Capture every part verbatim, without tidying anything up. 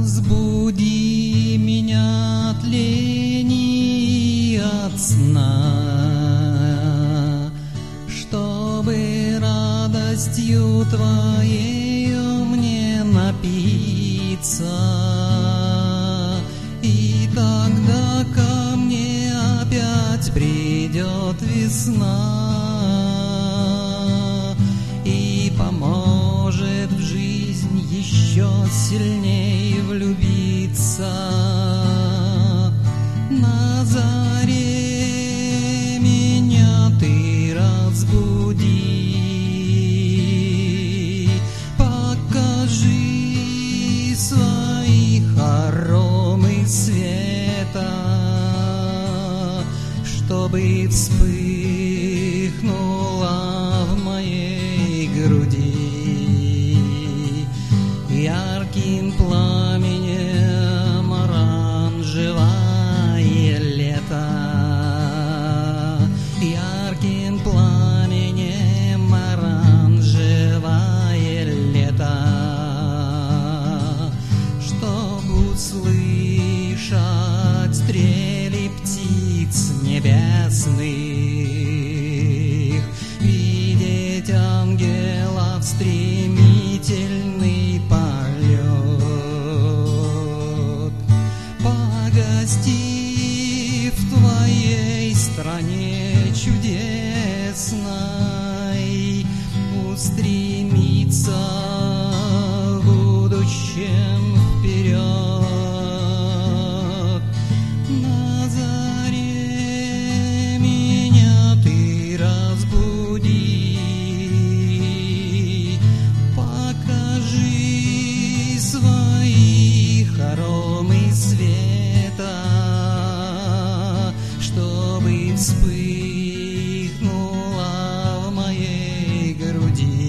Разбуди меня от лени и от сна, чтобы радостью Твоею мне напиться, и тогда ко мне опять придет весна и поможет в жизнь еще сильней влюбиться. На заре меня Ты разбуди, покажи свои хоромы света, чтобы вспыхнула в моей груди ярким пламенем оранжевое лето, ярким пламенем оранжевое лето, чтоб услышать стрели птиц небесных, видеть ангелов стремительный полет, погасти в Твоей стране чудесной, устремиться в будущем вперед. На заре меня Ты разбуди, покажи свои хоромы света, чтобы вспыхнула в моей груди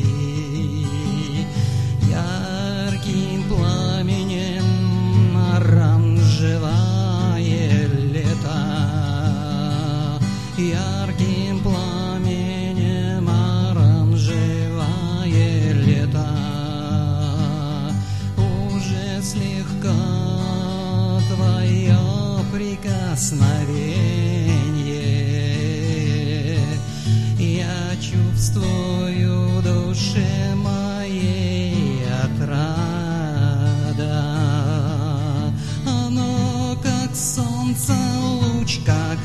ярким пламенем оранжевое лето, ярким пламенем оранжевое лето. Уже слегка Твое прикосновение я чувствую в душе моей отрада. Оно как солнце луч, как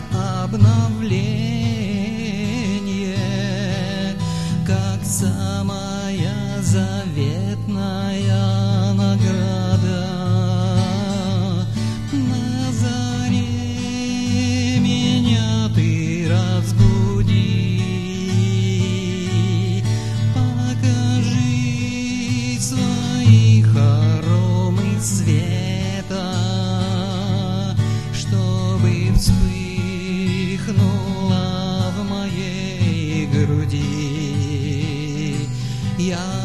обновление, как самая заветная награда. На заре меня Ты разбуди, покажи свои хоромы света, чтобы вспыхнула в моей груди я